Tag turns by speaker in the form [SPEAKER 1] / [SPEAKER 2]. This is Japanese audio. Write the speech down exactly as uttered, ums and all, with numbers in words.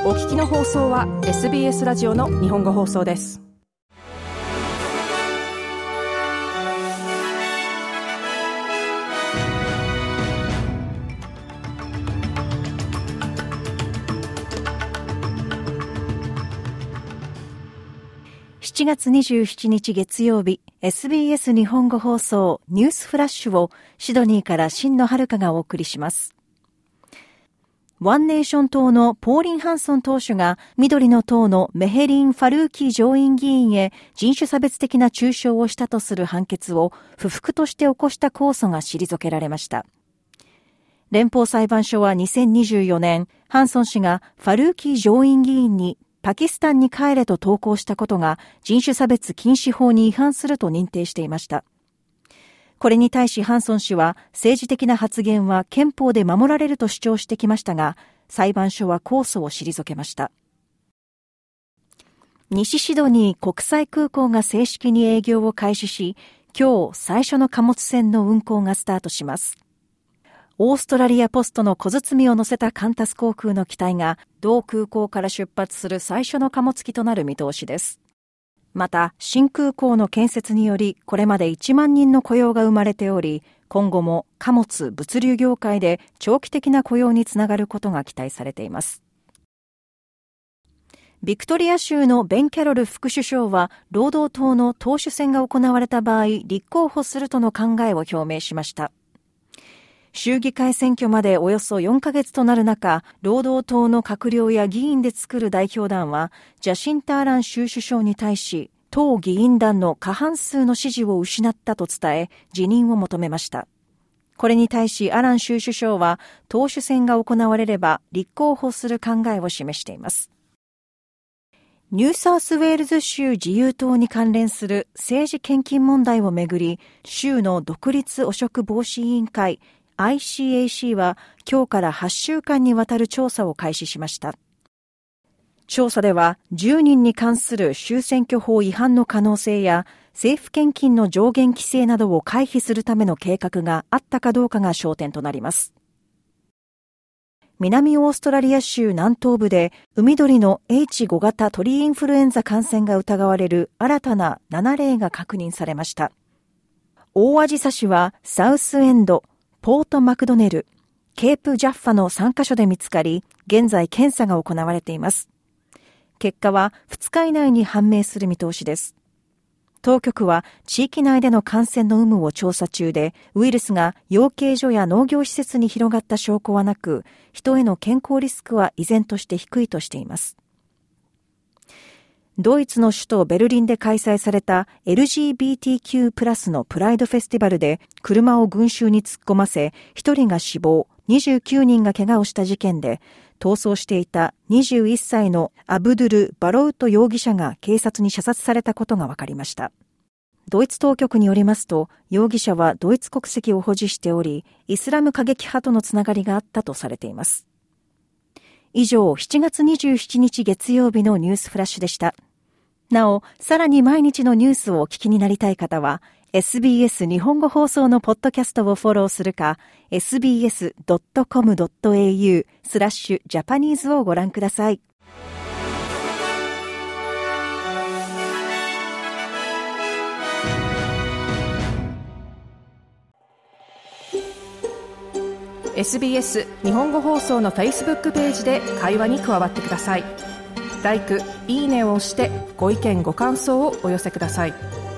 [SPEAKER 1] お聞きの放送は エスビーエス ラジオの日本語放送です。
[SPEAKER 2] しちがつにじゅうしちにち月曜日、エスビーエス 日本語放送ニュースフラッシュをシドニーから新野遥がお送りします。ワンネーション党のポーリン・ハンソン党首が緑の党のメヘリン・ファルーキー上院議員へ人種差別的な中傷をしたとする判決を不服として起こした控訴が退けられました。連邦裁判所はにせんにじゅうよねん、ハンソン氏がファルーキー上院議員にパキスタンに帰れと投稿したことが人種差別禁止法に違反すると認定していました。これに対しハンソン氏は政治的な発言は憲法で守られると主張してきましたが、裁判所は控訴を退けました。西シドニー国際空港が正式に営業を開始し、今日最初の貨物船の運航がスタートします。オーストラリアポストの小包を乗せたカンタス航空の機体が同空港から出発する最初の貨物機となる見通しです。また、新空港の建設によりこれまでいちまんにんの雇用が生まれており、今後も貨物・物流業界で長期的な雇用につながることが期待されています。ビクトリア州のベン・キャロル副首相は、労働党の党首選が行われた場合、立候補するとの考えを表明しました。州議会選挙までおよそよんかげつとなる中、労働党の閣僚や議員で作る代表団は、ジャシンタ・アラン州首相に対し、党議員団の過半数の支持を失ったと伝え、辞任を求めました。これに対しアラン州首相は、党首選が行われれば立候補する考えを示しています。ニューサウスウェールズ州自由党に関連する政治献金問題をめぐり、州の独立汚職防止委員会アイシーエーシー は今日からはっしゅうかんにわたる調査を開始しました。調査ではじゅうにんに関する州選挙法違反の可能性や政府献金の上限規制などを回避するための計画があったかどうかが焦点となります。南オーストラリア州南東部で海鳥の エイチファイブ 型鳥インフルエンザ感染が疑われる新たなななれいが確認されました。大アジサ市はサウスエンド、ポートマクドネル、ケープジャッファのさんかしょで見つかり、現在検査が行われています。結果はふつか以内に判明する見通しです。当局は地域内での感染の有無を調査中で、ウイルスが養鶏所や農業施設に広がった証拠はなく、人への健康リスクは依然として低いとしています。ドイツの首都ベルリンで開催された エルジービーティーキュー プラスのプライドフェスティバルで車を群衆に突っ込ませひとりが死亡、にじゅうきゅうにんが怪我をした事件で逃走していたにじゅういっさいのアブドゥル・バロウト容疑者が警察に射殺されたことが分かりました。ドイツ当局によりますと、容疑者はドイツ国籍を保持しており、イスラム過激派とのつながりがあったとされています。以上、しちがつにじゅうしちにち月曜日のニュースフラッシュでした。なお、さらに毎日のニュースをお聞きになりたい方は、エスビーエス 日本語放送のポッドキャストをフォローするか、エスビーエスドットコムドットエーユー スラッシュジャパニーズをご覧ください。
[SPEAKER 1] エスビーエス 日本語放送の Facebook ページで会話に加わってください。ライク、いいねを押してご意見ご感想をお寄せください。